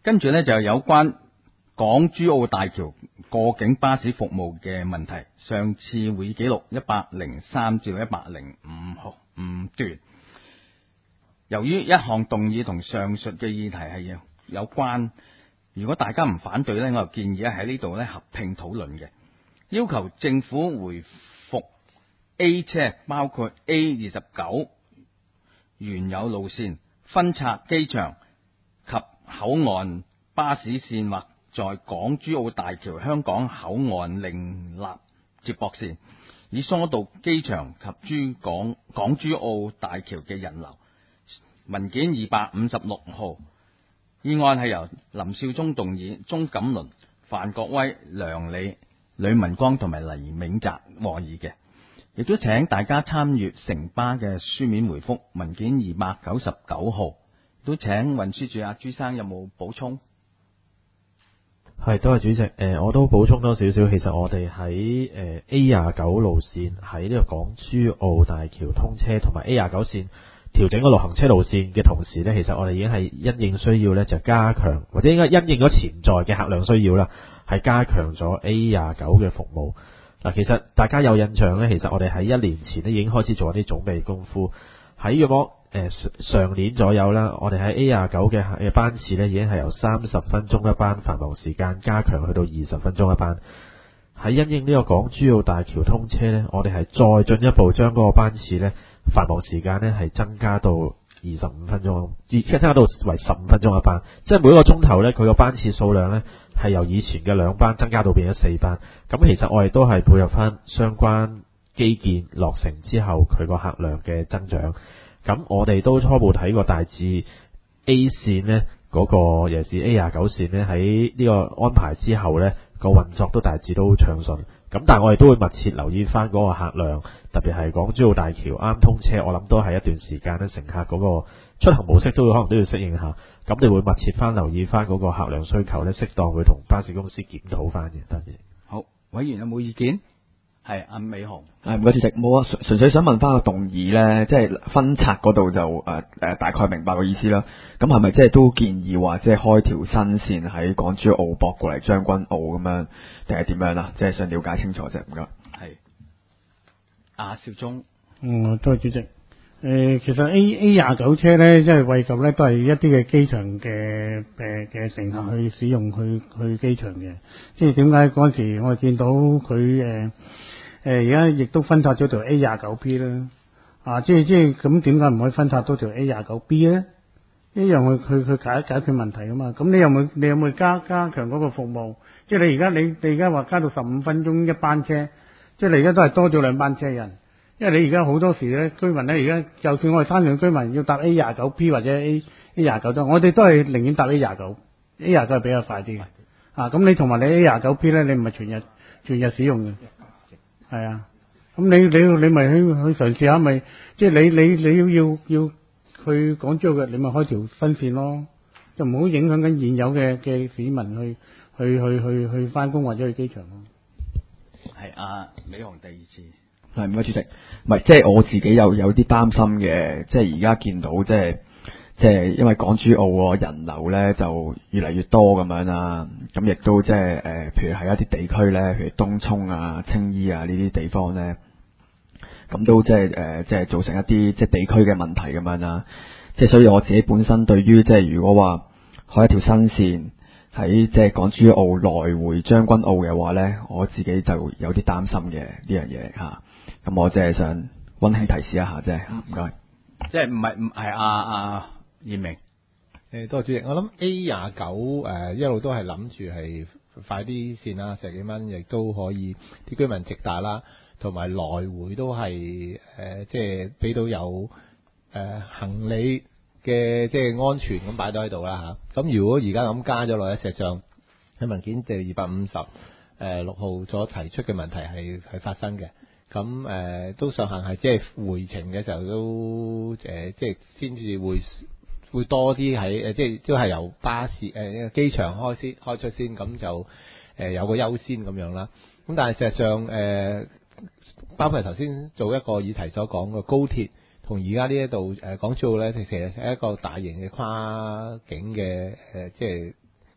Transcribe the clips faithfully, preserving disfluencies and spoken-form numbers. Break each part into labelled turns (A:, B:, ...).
A: 跟住呢，就有關港珠澳大橋過境巴士服務嘅問題。上次會議記錄一百零三至一百零五號五段。由於一項動議同上述嘅議題係有關，如果大家唔反對呢，我就建議喺呢度呢合併討論嘅，要求政府回復 A 車，包括 A 二十九原有路線分拆機場及口岸巴士線，或在港珠澳大橋香港口岸另立接駁線，以疏導機場及珠港港珠澳大橋嘅人流。文件二百五十六號，議案係由林少忠動議，鍾錦麟、范國威、梁理、呂文光同埋黎銘澤和議嘅，亦都請大家參閱城巴嘅書面回覆。文件二百九十九號，都請運輸署阿朱生有冇補充？
B: 係，多謝主席。誒、呃，我都補充多少少。其實我哋喺誒 A 廿九路線喺呢個港珠澳大橋通車，同埋 A 廿九線調整個路行車路線嘅同時呢，其實我哋已經係因應需要呢，就加強，或者應該因應咗潛在嘅客量需要啦，係加強咗 A 廿九嘅服務。嗱，其實大家有印象呢，其實我哋喺一年前呢已經開始做一啲準備功夫。喺約莫誒上年左右啦，我哋喺 A 廿九嘅嘅班次呢已經係由三十分鐘一班繁忙時間加強去到二十分鐘一班。喺因應呢個港珠澳大橋通車呢，我哋係再進一步將嗰個班次呢繁忙時間呢係增加到二十五分鐘，至增加到為十五分鐘一班，即係每一個鐘頭呢，佢個班次數量呢係由以前嘅兩班增加到變咗四班。咁其實我哋都係配合翻相關基建落成之後佢個客量嘅增長。咁我哋都初步睇過大致 A 線呢嗰、嗰個尤其是 A 廿九線呢，喺呢個安排之後呢，個運作都大致都暢順。咁但係我哋都會密切留意翻嗰個客量，特別係港珠澳大橋啱通車，我諗都係一段時間呢，乘客嗰個出行模式都會可能都要適應下。咁你會密切翻留意翻嗰個客量需求呢，適當會同巴士公司檢討翻嘅。多謝。
A: 好，委員有冇意見？係阿美雄。
C: 係唔該主席，冇啊，純純粹想問翻個動議咧，即係分拆嗰度就誒誒、呃、大概明白個意思啦。咁係咪即係都建議話即係開條新線喺港珠澳駁過嚟將軍澳咁樣，定係點樣啦？即係想了解清楚啫，唔該。
A: 係阿少忠。
D: 嗯，多謝主席。誒、呃，其實 A A 廿九車咧，即係為及咧都係一啲嘅機場嘅誒嘅乘客去使用去去機場嘅。即係點解嗰陣時我哋見到佢誒？誒而家亦都分拆咗條 A 廿九 P 啦，啊，即係即係咁點解唔可以分拆多條 A 廿九 B 咧？一樣去去去解解決問題噶嘛。咁你有冇你有冇加加強嗰個服務？即係你而家你你而家話加到十五分鐘一班車，即係你而家都係多咗兩班車人。因為你而家好多時咧，居民咧而家就算我哋山上居民要搭 A 廿九 P 或者 A A 廿九都，我哋都係寧願搭 A 廿九，A 廿九係比較快啲嘅。啊，咁你同埋你 A 廿九 P 咧，你唔係全日全日使用嘅。係啊，咁你你你咪去去嘗試下，咪即係你你你要要要去港珠澳嘅，你咪開條新線咯，就唔好影響緊現有嘅嘅市民去去去去去翻工或者去機場咯。
A: 係阿美雄第二次。
C: 係唔該主席，唔係即係我自己有有啲擔心嘅，即係而家見到即係即係因為港珠澳個人流咧就越嚟越多咁樣啦，咁亦都即係誒，譬如係一啲地區咧，譬如東涌啊、青衣啊呢啲地方咧，咁都即係誒，即係造成一啲即係地區嘅問題咁樣啦。即係所以我自己本身對於即係如果話開一條新線喺即係港珠澳來回將軍澳嘅話咧，我自己就有啲擔心嘅呢樣嘢嚇。咁我即係想溫馨提示一下啫，唔該。
A: 即係唔係唔係阿阿葉明。
E: 誒，多謝主席。我諗 A 廿九誒一路都係諗住係快啲線啦，十幾蚊亦都可以啲居民直達啦，同埋來回都係誒、呃、即係俾到有誒、呃、行李嘅即係安全咁擺到喺度啦嚇。咁如果而家咁加咗落咧，事實上喺文件就二百五十誒六號所提出嘅問題係係發生嘅。咁誒、呃、都上限係即係回程嘅時候都誒、呃、即係先至會會多啲喺誒即係都係由巴士誒機、呃、場開先開出先，咁就誒、呃、有個優先咁樣啦。咁但係事實上誒、呃，包括頭先做一個議題所講嘅高鐵同而家呢一度誒港珠澳咧，其實係一個大型嘅跨境嘅誒、呃、即係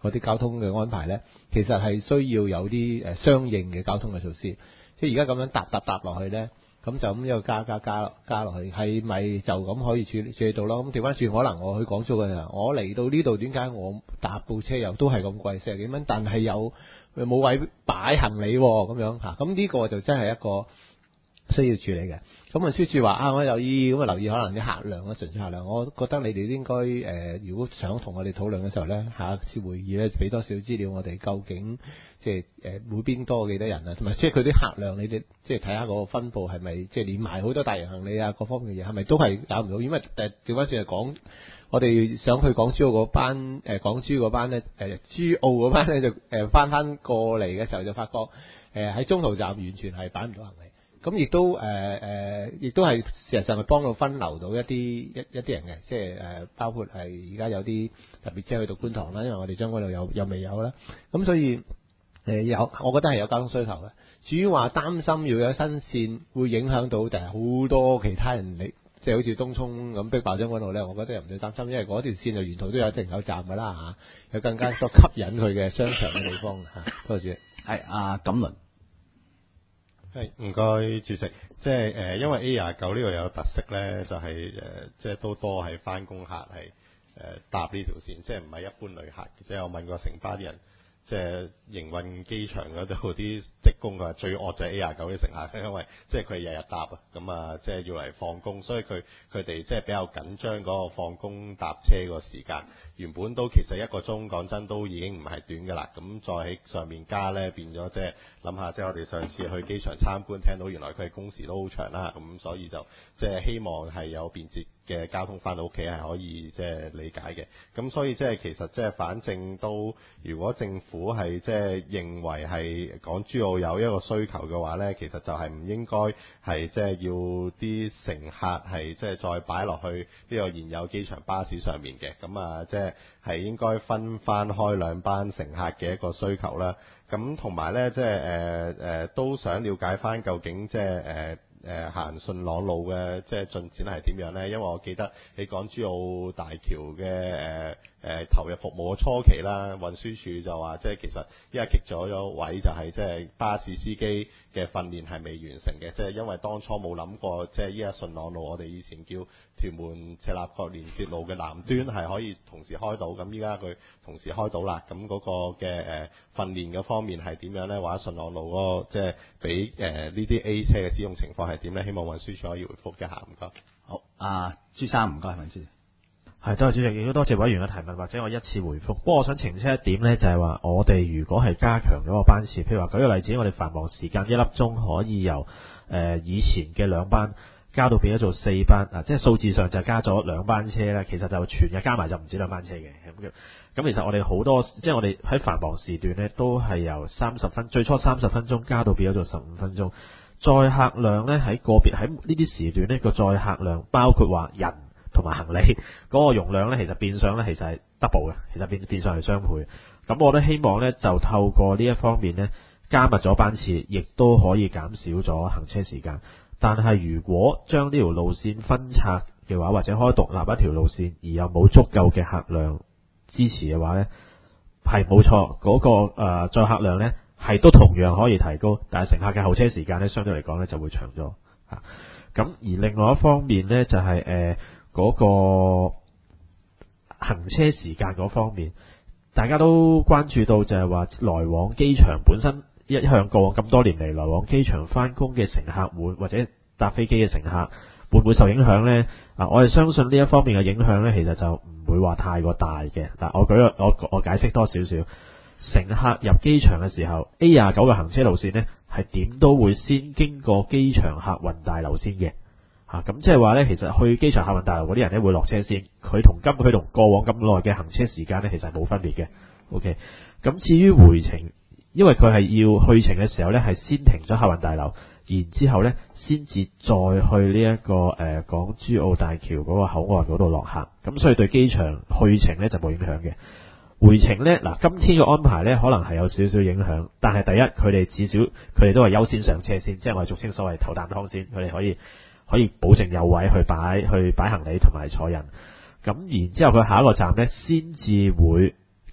E: 嗰啲交通嘅安排咧，其實係需要有啲誒相應嘅交通嘅措施。即係而家咁樣搭搭搭落去咧，咁就咁一個加加加加落去，係咪就咁可以處理處理到咯？咁調翻轉，可能我去港珠嘅時候，我嚟到呢度，點解我搭部車又都係咁貴四十幾蚊，但係有冇位擺行李咁樣嚇？咁呢個就真係一個需要處理嘅。咁啊，書處話啊，我留意咁啊，留意可能啲客量啊，純粹客量。我覺得你哋應該誒、呃，如果想同我哋討論嘅時候咧，下一次會議咧，俾多少資料我哋，究竟即係誒每邊多幾多人啊，同埋即係佢啲客量，你哋即係睇下個分佈係咪即係連埋好多大型行李啊，各方面嘅嘢係咪都係搞唔到？因為誒調翻轉嚟講，我哋想去港珠澳嗰班誒、呃、港珠嗰班咧誒珠澳嗰班咧就誒翻翻過嚟嘅時候就發覺誒喺、呃、中途站完全係擺唔到行李。咁亦都誒誒，亦、呃、都係事實上係幫到分流到一啲一一啲人嘅，即係誒、呃、包括係而家有啲特別車去到觀塘啦，因為我哋將軍澳有又未有啦，咁所以誒、呃、有，我覺得係有交通需求嘅。至於話擔心要有新線會影響到，定係好多其他人嚟，即係好似東涌咁逼爆將軍澳咧，我覺得又唔使擔心，因為嗰條線就沿途都有停油站㗎啦嚇，有更加多吸引佢嘅商場嘅地方嚇。多謝。
A: 係阿錦麟。
F: 係唔該主席，即係誒、呃，因為 A 廿九呢個有特色咧，就係、是、誒、呃，即係都多係翻工客係誒、呃、搭呢條線，即係唔係一般旅客。即係我問過成班啲人，即係營運機場嗰度啲職工，佢話最惡就係 A 廿九啲乘客，因為即係佢日日搭啊，咁啊，即係要嚟放工，所以佢佢哋即係比較緊張嗰個放工搭車個時間。原本都其實一個鐘講真都已經唔係短㗎啦，咁再喺上面加咧，變咗即係諗下，即係我哋上次去機場參觀，聽到原來佢嘅工時都好長啦，咁所以就即係希望係有便捷嘅交通翻到屋企係可以即係理解嘅。咁所以即係其實即係反正都，如果政府係即係認為係港珠澳有一個需求嘅話咧，其實就係唔應該係即係要啲乘客係即係再擺落去呢個現有機場巴士上面嘅。咁啊即係係應該分翻開兩班乘客嘅一個需求啦。咁同埋咧，即係誒誒都想了解翻究竟即係誒誒行順朗路嘅即係進展係點樣咧？因為我記得喺港珠澳大橋嘅誒誒投入服務嘅初期啦，運輸署就話即係其實依家棘咗咗位，就係即係巴士司機嘅訓練係未完成嘅，即係因為當初冇諗過，即係依家順朗路我哋以前叫屯門赤鱲角連接路嘅南端係可以同時開到，咁依家佢同時開到啦，咁嗰個嘅誒訓練嘅方面係點樣咧？或者順朗路嗰個即係俾誒呢啲 A 車嘅使用情況係點咧？希望運輸署可以回覆一下，唔該。
A: 好，阿朱生唔該，文先。
B: 係，多謝主席，亦都多謝委員嘅提問，或者我一次回覆。不過我想澄清一點呢，就係話我哋如果係加強咗個班次，譬如話舉個例子，我哋繁忙時間一粒鐘可以由誒、呃、以前嘅兩班加到變咗做四班，啊，即係數字上就加咗兩班車啦。其實就全日加埋就唔止兩班車嘅。咁咁其實我哋好多，即係我哋喺繁忙時段呢，都係由三十分最初三十分鐘加到變咗做十五分鐘。載客量呢，喺個別喺呢啲時段呢個載客量包括話人同埋行李嗰個容量咧，其實變相咧，其實係 double 嘅，其實變變相係雙倍。咁我都希望咧，就透過呢一方面咧，加密咗班次，亦都可以減少咗行車時間。但係如果將呢條路線分拆嘅話，或者開獨立一條路線，而又冇足夠嘅客量支持嘅話咧，係冇錯，嗰、那個誒、呃、載客量咧係都同樣可以提高，但係乘客嘅候車時間咧，相對嚟講咧就會長咗嚇。咁、啊、而另外一方面咧，就係、是、誒。呃嗰個行車時間嗰方面，大家都關注到就係話來往機場本身一向過往咁多年嚟來往機場翻工嘅乘客會或者搭飛機嘅乘客會唔會受影響呢？啊，我哋相信呢一方面嘅影響呢，其實就唔會話太過大嘅。嗱，我舉個我我解釋多少少，乘客入機場嘅時候 ，A 廿九嘅行車路線呢，係點都會先經過機場客運大樓先嘅。嚇，咁即係話咧，其實去機場客運大樓嗰啲人咧會落車先，佢同今佢同過往咁耐嘅行車時間咧，其實係冇分別嘅。OK，咁至於回程，因為佢係要去程嘅時候咧，係先停咗客運大樓，然之後咧先至再去呢、這、一個誒、呃、港珠澳大橋嗰個口岸嗰度落客，咁所以對機場去程咧就冇影響嘅。回程咧，嗱，今天嘅安排咧可能係有少少影響，但係第一佢哋至少佢哋都係優先上車先，即係我哋俗稱所謂頭啖湯先，佢哋可以。可以保證有位去擺去擺行李同埋坐人，咁然之後佢下一個站呢，先至會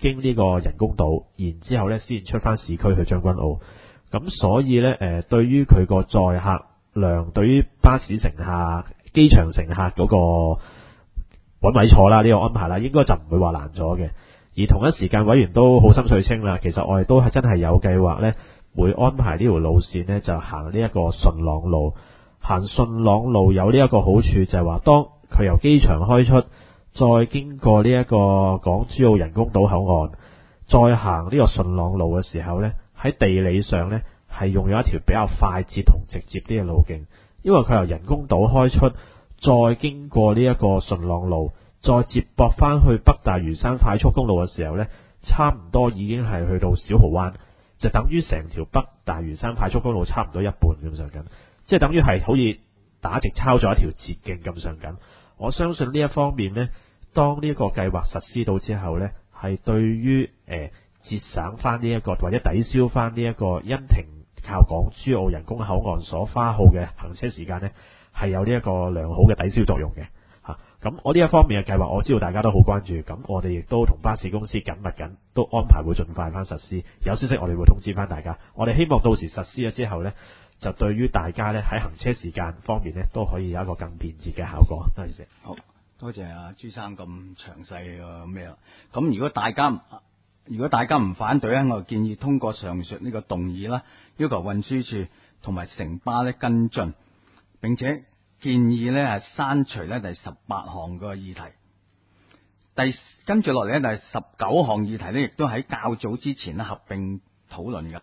B: 經呢個人工島，然之後咧先出翻市區去將軍澳。咁所以咧誒、呃，對於佢個載客量，對於巴士乘客、機場乘客嗰個揾位坐啦，呢、這個安排啦，應該就唔會話難咗嘅。而同一時間，委員都好心水清啦，其實我哋都係真係有計劃咧，會安排呢條路線咧，就行呢一個順朗路。行順朗路有呢一個好處就係話，當佢由機場開出，再經過呢一個港珠澳人工島口岸，再行呢個順朗路嘅時候呢，喺地理上呢係用咗一條比較快捷同直接啲嘅路徑，因為佢由人工島開出，再經過呢一個順朗路，再接駁翻去北大嶼山快速公路嘅時候呢，差唔多已經係去到小蠔灣，就等於成條北大嶼山快速公路差唔多一半咁上緊。即係等於係好似打直抄咗一條捷徑咁上緊。我相信呢一方面呢，當呢一個計劃實施到之後呢，係對於誒、呃、節省翻呢一個或者抵消翻呢一個因停靠港珠澳人工口岸所花耗嘅行車時間呢，係有呢一個良好嘅抵消作用嘅嚇。咁、啊、我呢一方面嘅計劃，我知道大家都好關注，咁我哋亦都同巴士公司緊密緊，都安排會盡快翻實施。有消息我哋會通知翻大家。我哋希望到時實施咗之後呢，就對於大家咧喺行車時間方面咧，都可以有一個更便捷嘅效果。多謝。
A: 好，多謝阿朱生咁詳細嘅咩啦。咁如果大家如果大家唔反對咧，我建議通過上述呢個動議啦，要求運輸署同埋城巴咧跟進，並且建議咧係刪除咧第十八項個議題。第跟住落嚟咧，第十九項議題咧，亦都喺較早之前咧合併討論嘅。